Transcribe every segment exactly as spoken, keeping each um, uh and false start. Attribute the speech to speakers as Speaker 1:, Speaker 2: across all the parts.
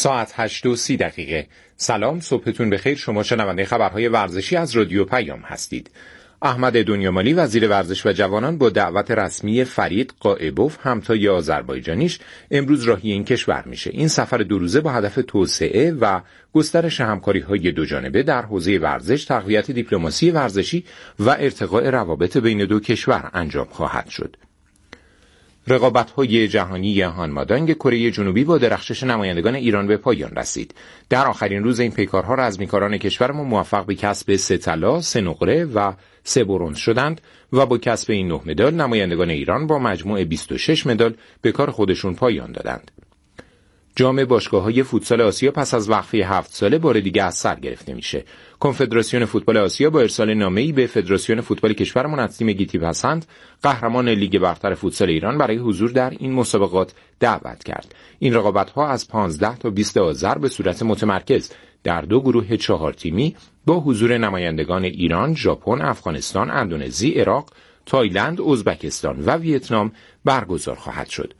Speaker 1: ساعت هشت و سی دقیقه. سلام، صبحتون بخیر. شما شنونده خبرهای ورزشی از رادیو پیام هستید. احمد دنیامالی وزیر ورزش و جوانان با دعوت رسمی فرید قائبوف همتای آذربایجانیش امروز راهی این کشور میشه. این سفر دو روزه با هدف توسعه و گسترش همکاری‌های دوجانبه در حوزه ورزش، تقویت دیپلماسی ورزشی و ارتقاء روابط بین دو کشور انجام خواهد شد. رقابت‌های جهانی هانمادانگ کره جنوبی با درخشش نمایندگان ایران به پایان رسید. در آخرین روز این پیکارها رزمیکاران کشورمان موفق به کسب سه طلا، سه نقره و سه برنز شدند و با کسب این نه مدال نمایندگان ایران با مجموع بیست و شش مدال به کار خودشون پایان دادند. جام باشگاه‌های فوتسال آسیا پس از وقفه هفت ساله بار دیگه از سر گرفته میشه. کنفدراسیون فوتبال آسیا با ارسال نامه‌ای به فدراسیون فوتبال کشورمان از تیم گیتی پسند، قهرمان لیگ برتر فوتسال ایران، برای حضور در این مسابقات دعوت کرد. این رقابت‌ها از پانزده تا بیست آذر به صورت متمرکز در دو گروه چهار تیمی با حضور نمایندگان ایران، ژاپن، افغانستان، اندونزی، عراق، تایلند، ازبکستان و ویتنام برگزار خواهد شد.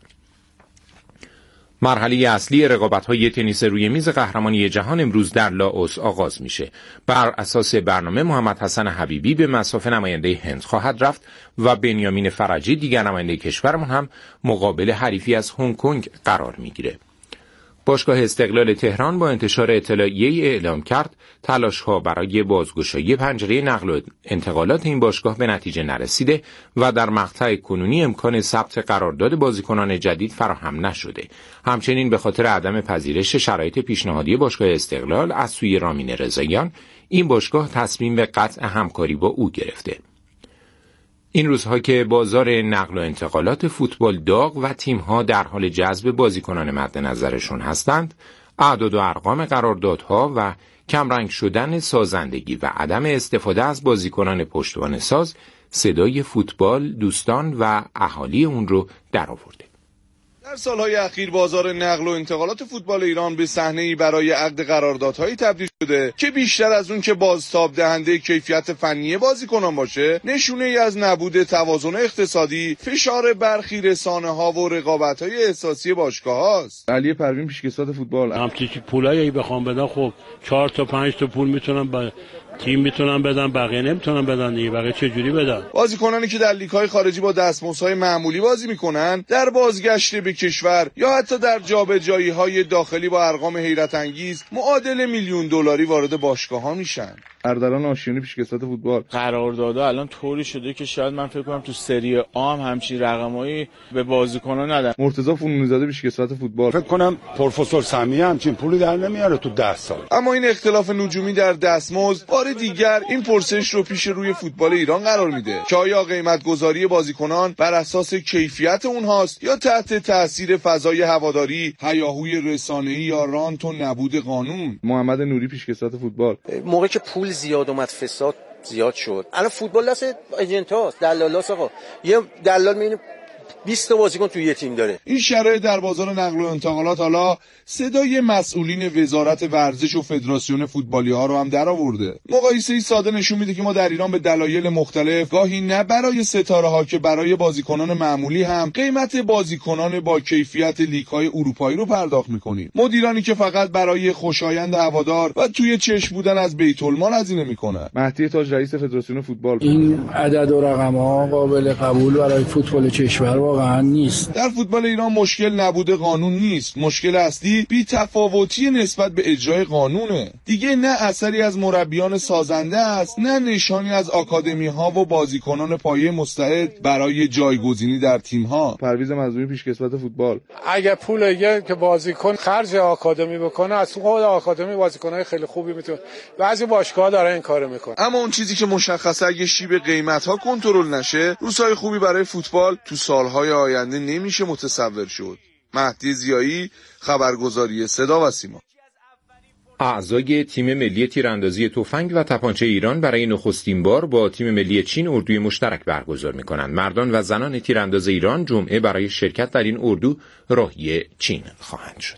Speaker 1: مرحله اصلی رقابت‌های تنیس روی میز قهرمانی جهان امروز در لاوس آغاز میشه. بر اساس برنامه محمد حسن حبیبی به مصاف نماینده هند خواهد رفت و بنیامین فرجی دیگر نماینده کشورمان هم مقابل حریفی از هنگ کنگ قرار میگیره. باشگاه استقلال تهران با انتشار اطلاعیه‌ای اعلام کرد تلاش‌ها برای بازگشایی پنجره نقل و انتقالات این باشگاه به نتیجه نرسیده و در مقطع کنونی امکان ثبت قرارداد بازیکنان جدید فراهم نشده. همچنین به خاطر عدم پذیرش شرایط پیشنهادی باشگاه استقلال از سوی رامین رضاییان، این باشگاه تصمیم به قطع همکاری با او گرفته. این روزها که بازار نقل و انتقالات فوتبال داغ و تیم‌ها در حال جذب بازیکنان مد نظرشون هستند، اعداد و ارقام قراردادها و کمرنگ شدن سازندگی و عدم استفاده از بازیکنان پشتوانه ساز صدای فوتبال دوستان و اهالی اون رو درآورده.
Speaker 2: در سالهای اخیر بازار نقل و انتقالات فوتبال ایران به صحنه‌ای برای عقد قراردادهایی تبدیل شده که بیشتر از اون که بازتاب دهنده کیفیت فنی بازیکنان باشه، نشونه ای از نبود توازن اقتصادی، فشار برخی رسانه‌ها و رقابت‌های احساسی باشگاه‌هاست.
Speaker 3: علی پروین پیشکسوت فوتبال:
Speaker 4: همچین پولایی بخوام بدن، خب چهار تا پنج تا پول میتونن با تیم میتونن بدن، بقیه نمیتونن بدن دیگه. بقیه چه جوری بدن؟
Speaker 2: بازیکنانی که در لیگ‌های خارجی با دستمزدهای معمولی بازی میکنن، در بازگشت به کشور یا حتی در جابجایی‌های داخلی با ارقام حیرت انگیز معادل میلیون دلاری وارد باشگاه‌ها میشن.
Speaker 3: اردلان آشیانی پیشکسوت فوتبال:
Speaker 5: قراردادها الان طوری شده که شاید من فکر کنم تو سری آ هم همچین رقمایی به بازیکن‌ها ندن.
Speaker 3: مرتضی فونونی‌زاده پیشکسوت فوتبال:
Speaker 6: فکر کنم پروفسور سمیه همچین پولی در نمیاره تو ده سال.
Speaker 2: اما این اختلاف نجومی در دستمزد بار دیگر این پرسش رو پیش روی فوتبال ایران قرار میده که آیا قیمت گذاری بازیکنان بر اساس کیفیت اونهاست یا تحت تاثیر فضای هواداری، هیاهوی رسانه‌ای یا رانت و نبود قانون.
Speaker 3: محمد نوری پیشکسوت فوتبال:
Speaker 7: موقعی که پول زیاد اومد فساد زیاد شد. الان فوتبال دست ایجنتاست، دلال‌هاست. آقا یه دلال میبینه بیست تا بازیکن توی یه تیم داره.
Speaker 2: این شرایط در بازار نقل و انتقالات حالا صدای مسئولین وزارت ورزش و فدراسیون فوتبالی ها رو هم در آورده. مقایسه‌ای ساده نشون میده که ما در ایران به دلایل مختلف، گاهی نه برای ستاره ها که برای بازیکنان معمولی هم، قیمت بازیکنان با کیفیت لیگ‌های اروپایی رو پرداخت میکنیم. مدیرانی که فقط برای خوشایند هوادار و توی چشم بودن از بیت المال هزینه میکنن.
Speaker 3: مهدی تاج رئیس فدراسیون فوتبال:
Speaker 8: این عدد و رقم‌ها قابل قبول برای فوتبال کشور واقعا نیست.
Speaker 2: در فوتبال ایران مشکل نبود قانون نیست، مشکل اصلی بی‌تفاوتی نسبت به اجرای قانونه. دیگه نه اثری از مربیان سازنده است، نه نشانی از آکادمی‌ها و بازیکنان پایه مستعد برای جایگزینی در تیم‌ها.
Speaker 3: پرویز مظلومی پیشکسوت فوتبال:
Speaker 9: اگه پول یه که بازیکن خرج آکادمی بکنه، از خود آکادمی بازیکن‌های خیلی خوبی میتونه. بعضی باشگاه‌ها دارن این کارو میکنن.
Speaker 2: اما اون چیزی که مشخصه اگه شیب قیمت‌ها کنترل نشه، روزهای خوبی برای فوتبال تو سال‌های آینده نمیشه متصور شد. مهدی ضیایی، خبرگزاری صدا و سیما.
Speaker 1: اعضای تیم ملی تیراندازی تفنگ و تپانچه ایران برای نخستین بار با تیم ملی چین اردوی مشترک برگزار می‌کنند. مردان و زنان تیرانداز ایران جمعه برای شرکت در این اردو راهی چین خواهند شد.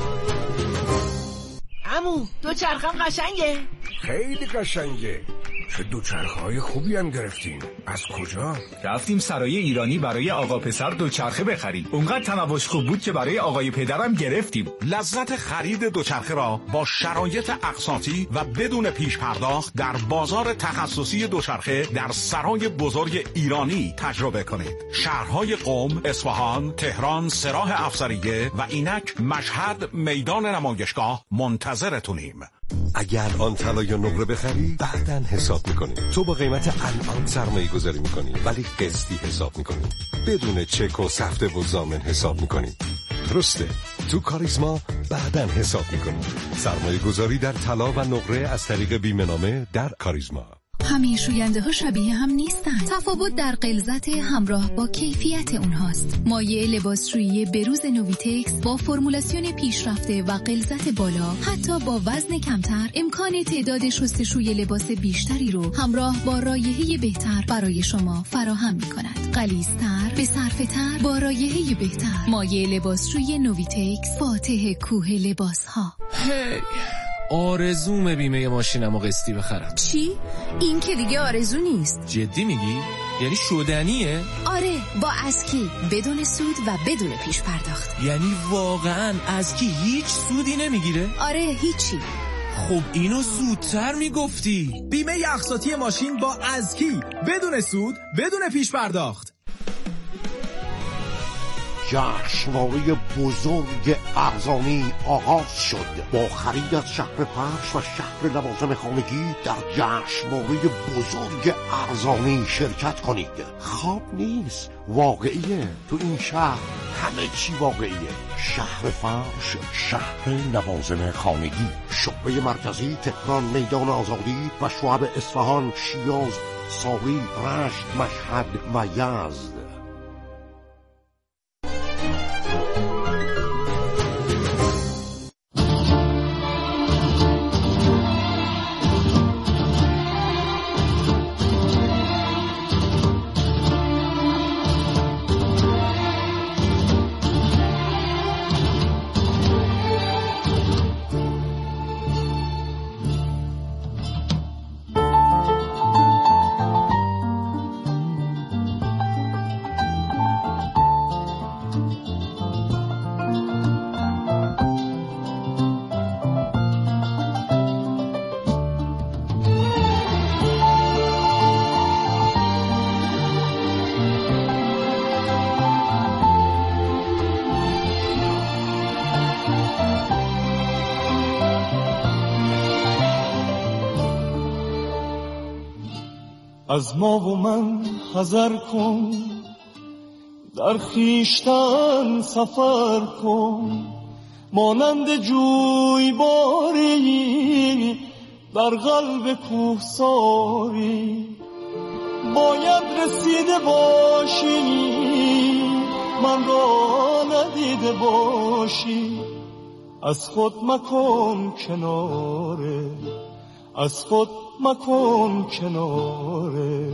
Speaker 10: عمو دو چرخم قشنگه؟
Speaker 11: خیلی قشنگه.
Speaker 10: چه دوچرخه‌های خوبی هم گرفتیم. از کجا؟
Speaker 11: رفتیم سرای ایرانی برای آقا پسر دوچرخه بخریم. اونقدر تنوش خوب بود که برای آقای پدرم گرفتیم.
Speaker 12: لذت خرید دوچرخه را با شرایط اقساطی و بدون پیش پرداخت در بازار تخصصی دوچرخه در سرای بزرگ ایرانی تجربه کنید. شهرهای قم، اصفهان، تهران، سراح افسریه و اینک مشهد میدان نمایشگاه منتظرتونیم.
Speaker 13: اگر آن طلا یا نقره بخری بعداً حساب میکنی. تو با قیمت الان سرمایه گذاری میکنی ولی قسطی حساب میکنی، بدون چک و سفته و ضامن حساب میکنی. درسته، تو کاریزما بعداً حساب میکنی. سرمایه گذاری در طلا و نقره از طریق بیمه نامه در کاریزما.
Speaker 14: همه شوینده ها شبیه هم نیستن. تفاوت در غلظت همراه با کیفیت اونهاست. مایع لباسشویی بروز نویتکس با فرمولاسیون پیشرفته و غلظت بالا، حتی با وزن کمتر، امکان تعداد شستشوی لباس بیشتری رو همراه با رایحه بهتر برای شما فراهم می‌کند. غلیظ‌تر، به صرفه‌تر، با رایحه بهتر. مایع لباسشویی نویتکس، فاتح کوه لباس‌ها.
Speaker 15: هی آرزوم بیمه ماشینمو قسطی بخرم.
Speaker 14: چی؟ این که دیگه آرزو نیست.
Speaker 15: جدی میگی؟ یعنی شدنیه؟
Speaker 14: آره، با اسکی، بدون سود و بدون پیش پرداخت.
Speaker 15: یعنی واقعا اسکی هیچ سودی نمیگیره؟
Speaker 14: آره، هیچی.
Speaker 15: خب اینو زودتر میگفتی.
Speaker 16: بیمه اقساطی ماشین با اسکی، بدون سود، بدون پیش پرداخت.
Speaker 17: جشنواره بزرگ ارزانی آغاز شد. با خرید از شهر فرش و شهر لوازم خانگی در جشنواره بزرگ ارزانی شرکت کنید. خواب نیست، واقعیه. تو این شهر همه چی واقعیه. شهر فرش، شهر لوازم خانگی، شعبه مرکزی تهران، میدان آزادی و شعب اصفهان، شیراز، ساری، رشت، مشهد و یزد.
Speaker 18: از ما و من حذر کن، در خیشتن سفر کن، مانند جویباری در قلب کوهساری. باید رسیده باشی، من را ندیده باشی. از خود مکن کناره، از خود مکن کناره.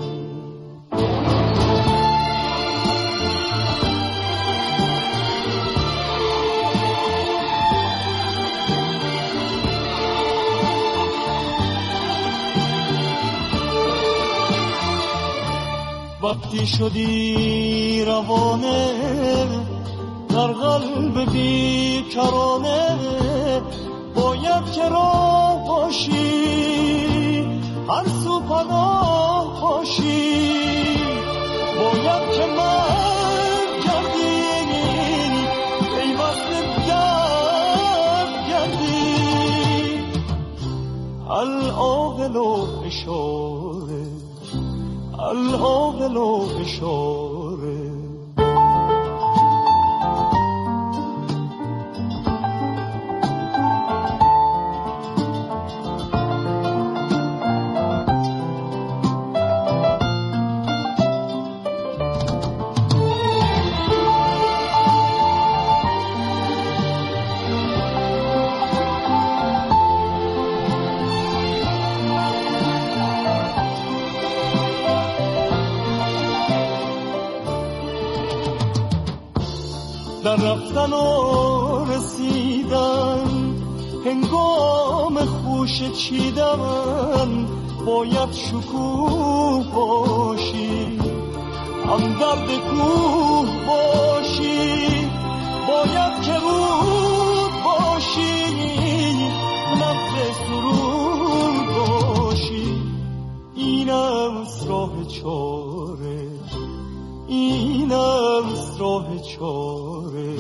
Speaker 18: وقتی شدی روانه در قلب بیکرانه، باید که راه باشی، هر سو پناه باشی. باید که من گردی، پیوست درد گردی. العاقل و اشاره، العاقل و اشاره. در رفتن و رسیدن، هنگام خوش چیدن، باید شکوه باشی، هم درد کوه باشی، باید که رود باشی، نفر سرود باشی. این است راه چاره، این است راه چاره.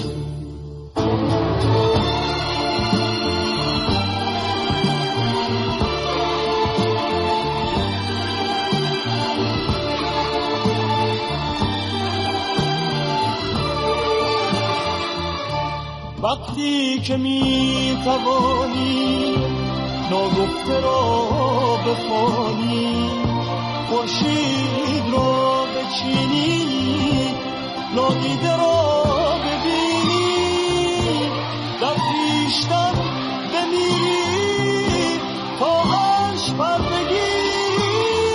Speaker 18: وقتی که می توانی ناگفته را بخوانی، خورشید را بچینی، نادیده را ببینی، در خویشتن بمیری تا عرش پر بگیری.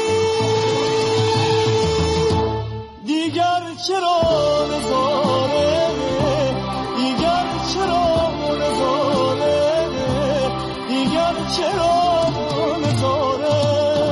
Speaker 18: دیگر چرا نظاره، دیگر چرا نظاره، دیگر چرا نظاره.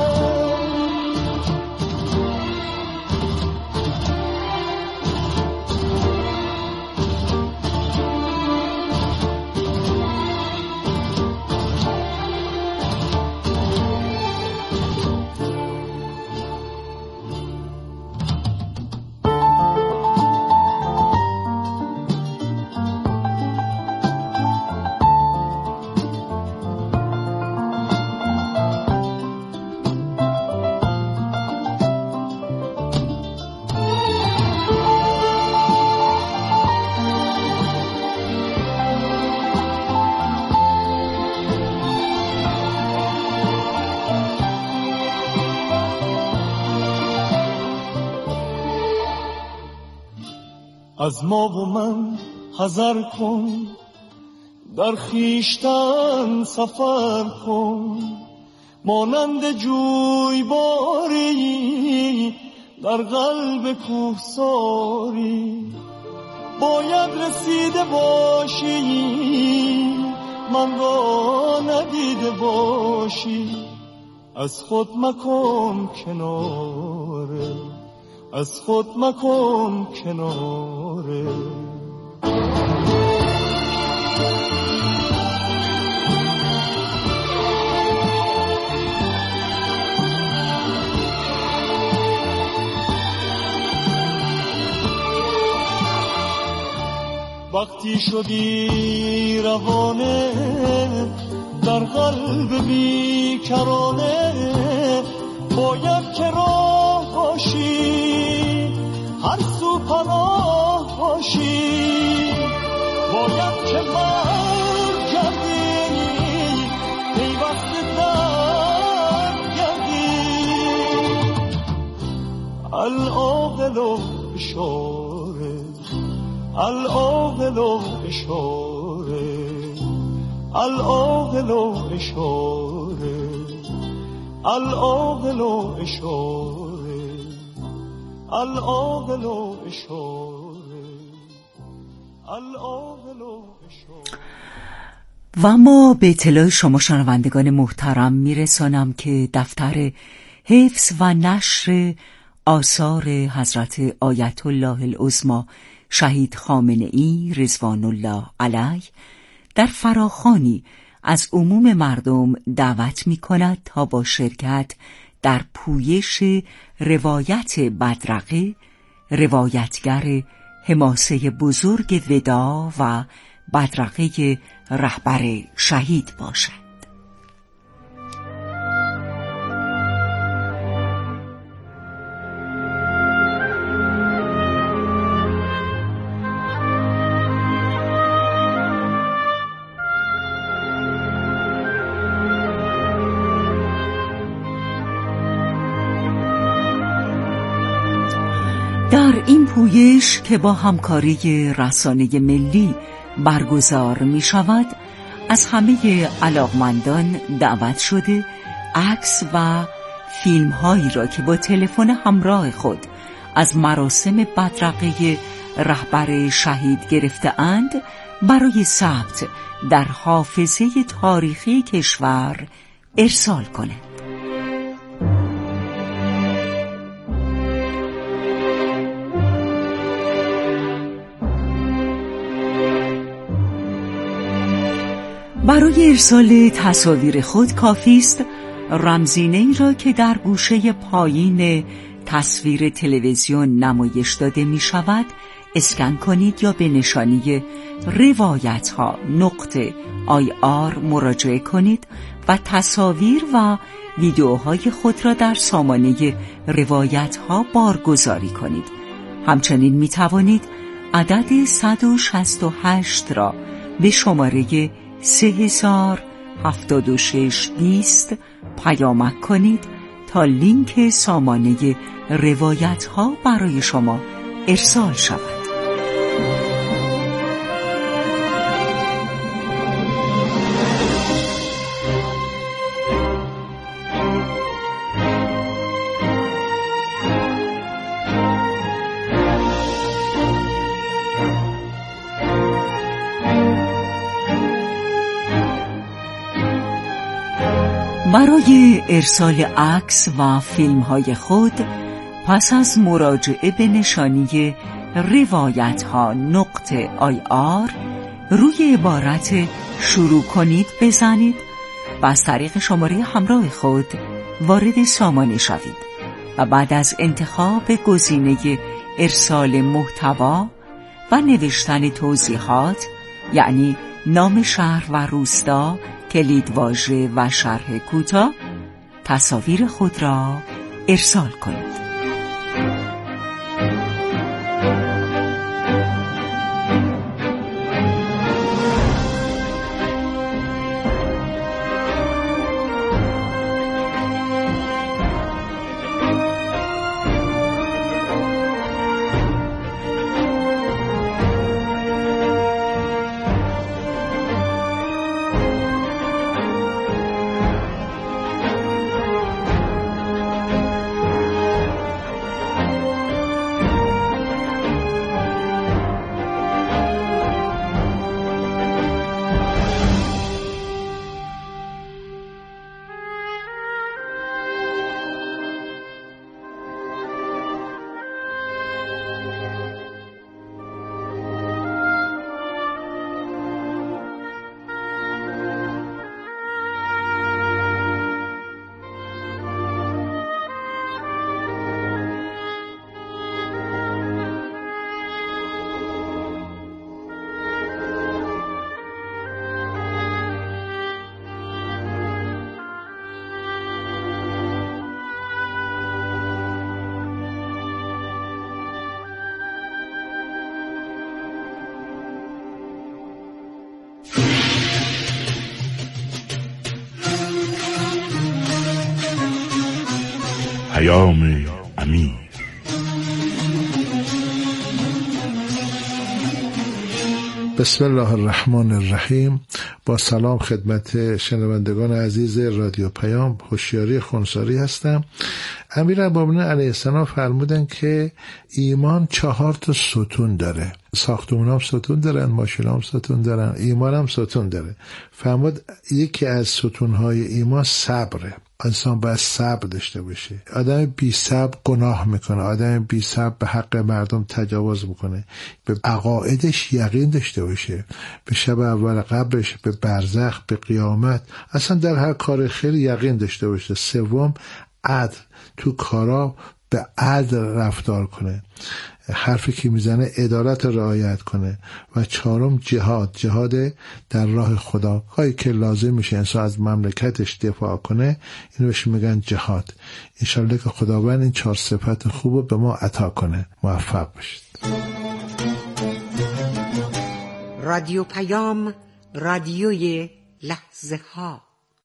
Speaker 18: از ما و من حذر کن، در خویشتن سفر کن، مانند جویباری در قلب کوهساری. باید رسیده باشی، من را ندیده باشی. از خود مکن کناره، از خود مکن کناره. وقتی شدی روانه در قلب بیکرانه، باید که راه باشی، هر سو پناه باشی. باید که مرد گردی، پیوسته در گردی. العاقل و اشاره، العاقل و اشاره، العاقل و اشاره، العاقل و اشاره، العاقل و اشاره، العاقل و اشاره.
Speaker 19: و ما به اطلاع شما شنوندگان محترم میرسانم که دفتر حفظ و نشر آثار حضرت آیت الله العظمی شهید خامنه ای رضوان الله علیه در فراخوانی از عموم مردم دعوت می کند تا با شرکت در پویش روایت بدرقه، روایتگر حماسه بزرگ ودا و بدرقه رهبر شهید باشد. در این پویش که با همکاری رسانه ملی برگزار می شود، از همه علاقمندان دعوت شده عکس و فیلم هایی را که با تلفن همراه خود از مراسم بدرقه رهبر شهید گرفته اند برای ثبت در حافظه تاریخی کشور ارسال کنند. برای ارسال تصاویر خود کافی است رمزینه‌ای را که در گوشه پایین تصویر تلویزیون نمایش داده می شود اسکن کنید یا به نشانی روایت ها نقطه آی آر مراجعه کنید و تصاویر و ویدیوهای خود را در سامانه روایت ها بارگذاری کنید. همچنین می توانید عدد صد و شصت و هشت را به شماره سه هزار هفتاد و شش بیست پیامک کنید تا لینک سامانه روایت ها برای شما ارسال شود. برای ارسال عکس و فیلم های خود پس از مراجعه به نشانی روایت ها نقطه آی آر روی عبارت شروع کنید بزنید و از طریق شماره همراه خود وارد سامانه شوید و بعد از انتخاب گزینه ارسال محتوا و نوشتن توضیحات یعنی نام شهر و روستا، کلیدواژه و شرح کوتاه تصاویر خود را ارسال کنید.
Speaker 20: پیام امیر.
Speaker 21: بسم الله الرحمن الرحیم. با سلام خدمت شنوندگان عزیز رادیو پیام، هوشیاری خونساری هستم. امیر ابراهیم علیه السلام فرمودن که ایمان چهار تا ستون داره. ساختمون هم ستون دارن، ماشین هم ستون دارن، ایمان هم ستون داره. فرمود یکی از ستونهای ایمان صبره. انسان باید صبر داشته باشه. آدم بی صبر گناه میکنه، آدم بی صبر به حق مردم تجاوز میکنه. به عقایدش یقین داشته باشه، به شب اول قبرش، به برزخ، به قیامت، اصلا در هر کار خیر یقین داشته باشه. سوم عدل، تو کارا به عدل رفتار کنه، حرفی که میزنه عدالت رعایت کنه. و چهارم جهاد، جهاد در راه خدا، کاری که لازم میشه انسان از مملکتش دفاع کنه، اینو بهش میگن جهاد. انشالله که خداوند این چهار صفت خوبو به ما عطا کنه. موفق باشید.
Speaker 22: رادیو پیام، رادیوی لحظه ها.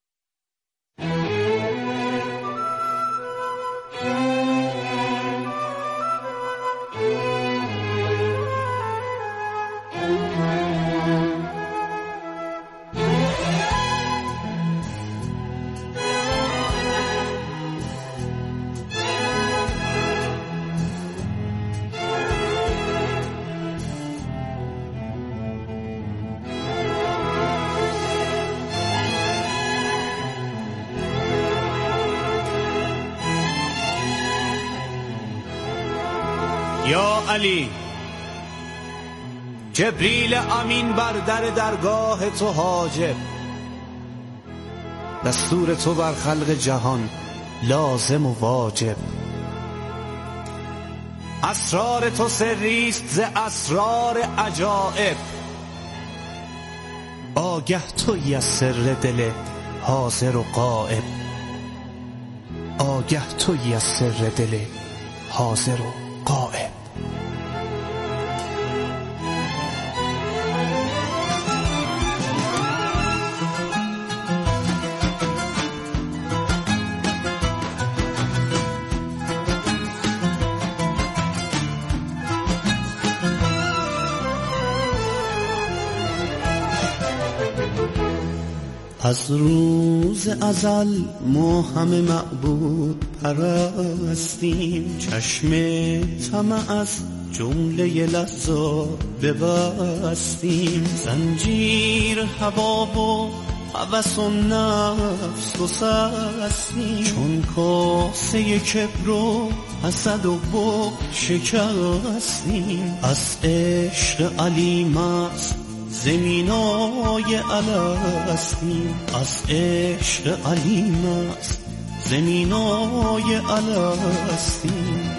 Speaker 23: یا علی، جبریل امین بر در درگاه تو حاجب، دستور تو بر خلق جهان لازم و واجب. اسرار تو سریست ز اسرار عجائب، آگه تویی از سر دل حاضر و غائب، آگه تویی از سر دل حاضر و غائب. از روز ازل ما همه معبود پرستیم، چشم طمع از جمله لذات ببستیم، زنجیر هوا و هوس و نفس گسستیم، چون کاسه کبر و حسد و بغض شکستیم، از عشق علی مست زمینای الستیم، از عشق علی مست زمینای الستیم.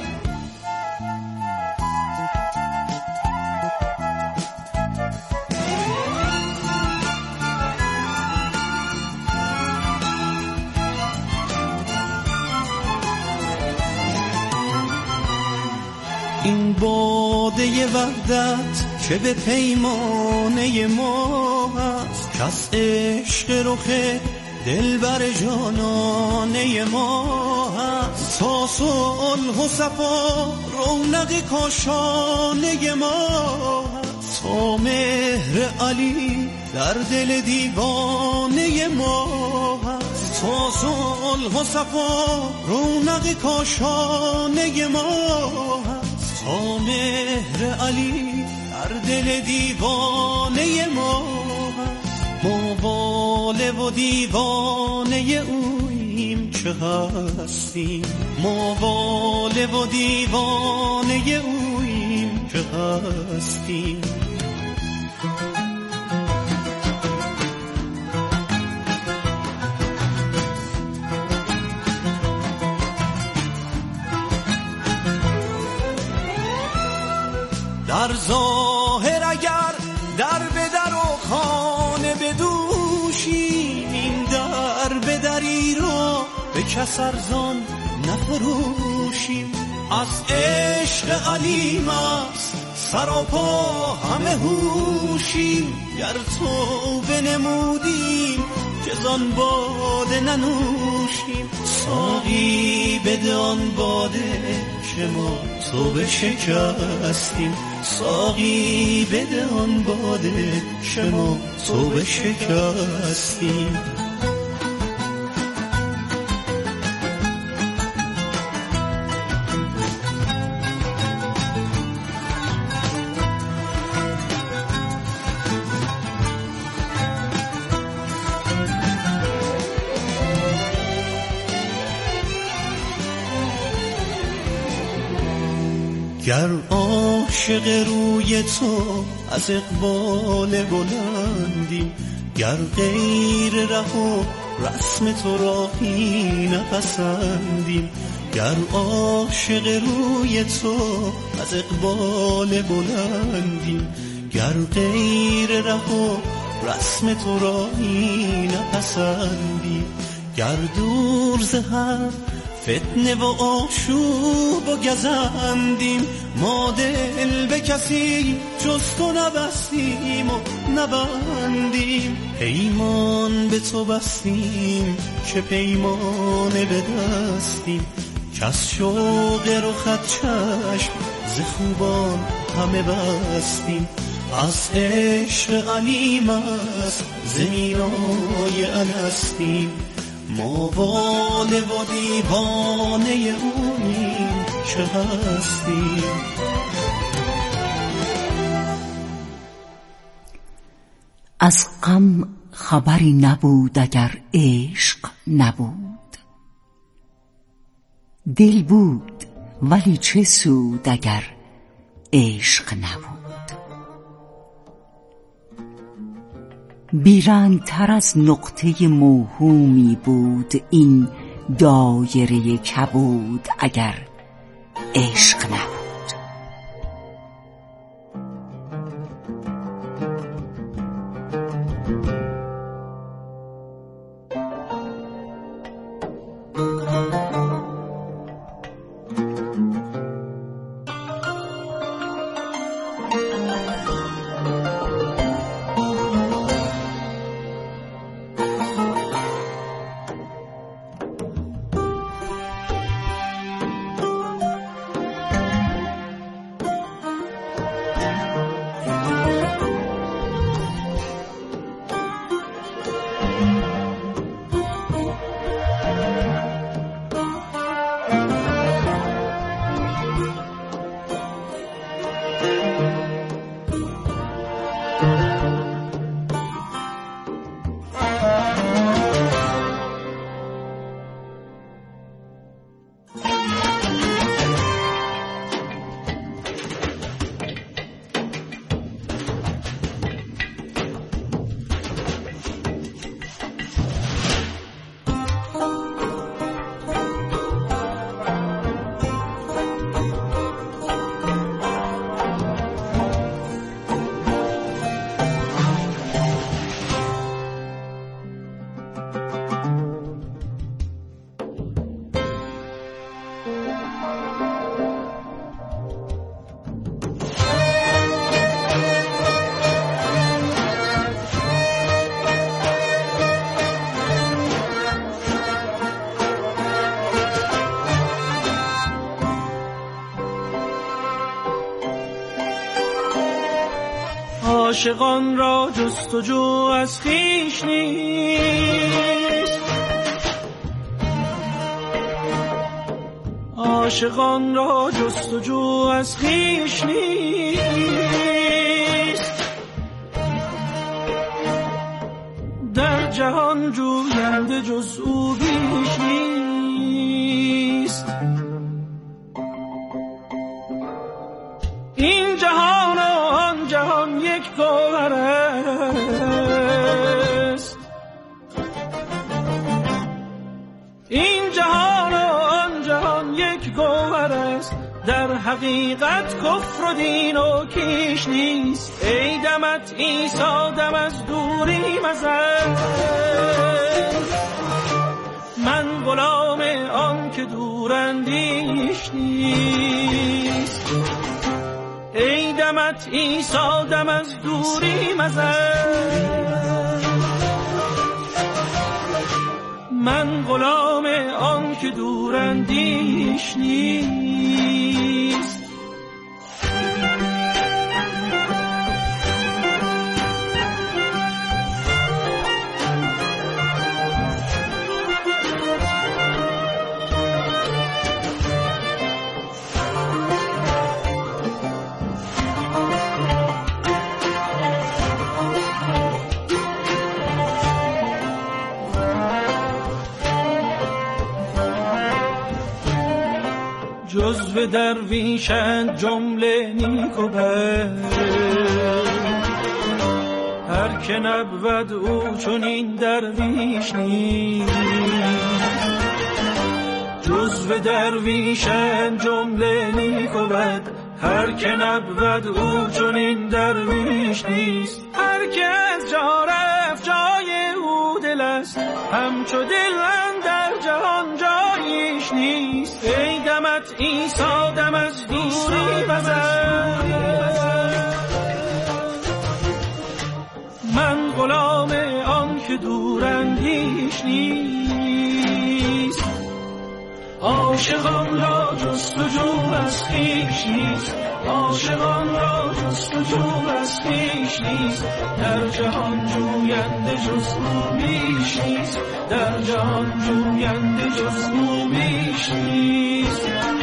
Speaker 23: این باده وحدت که به پیمانه ما هست، کس عشق رخ دلبر جانانه ما هست، تا صلح و صفا رونق کاشانه ما هست، تا مهر علی در دل دیوانه ما هست، تا صلح و صفا رونق کاشانه ما هست، تا مهر علی در دل دیوانه ما هست. ما واله و دیوانه اوییم چه هستیم، ما واله و دیوانه اوییم چه هستیم. در ظاهر اگر در به در و خانه بدوشیم، این در به دری رو به کس ارزان نفروشیم، از عشق علی مست سراپا همه هوشیم، گر توبه نمودیم که زان باده ننوشیم، ساقی بده آن باده که ما توبه شکستیم، ساقی بده آن باده که ما توبه شکستیم. گر عاشق روی تو از اقبال بلندیم، گر غیر ره و رسم تو راهی نپسندیم، گر عاشق روی تو از اقبال بلندیم، گر غیر ره و رسم تو راهی نپسندیم، گر دور ز هر فتنه و آشوب و گزندیم، ما دل به کسی جز تو نبستیم و نبندیم، پیمان به تو بستیم که پیمانه به دستیم، کس شوق رخت چشم ز خوبان همه بستیم، از عشق علی مست زمینای الستیم، ما واله و دیوانه اونیم چه هستیم.
Speaker 19: از غم خبری نبود اگر عشق نبود، دل بود ولی چه سود اگر عشق نبود. بیرنگتر از نقطه موهومی بود این دایره کبود اگر عشق نبود.
Speaker 4: عاشقان را جستجو از خویش نیست، عاشقان را جستجو از خویش نیست، در جهان جوینده جز او بیش نیست. این جهان و آن جهان یک گوهر است، این جهان و آن جهان یک گوهر است، در حقیقت کفر و دین و کیش نیست. ای دمت عیسی دم از دوری مزن، من غلام آن که دوراندیش نیست. ای دمت عیسی دم از دوری مزن، من غلام آن که دوراندیش نیست. جزو درویشند جمله نیک و بد، هر که نبود او چون این درویش نیست. جزو درویشند جمله نیک و بد، هر که نبود او چون این درویش نیست. هر که از جا رفت جای او دل است، همچو دل اندر جهان جایش نیست. ای دمت عیسی دم از دوری بزن، من غلام آن که دوراندیش نیست. عاشقان را جستجو از خویش نیست، عاشقان را جستجو از خویش نیست، در جهان جوینده جز او بیش نیست، در جهان جوینده جز او بیش نیست.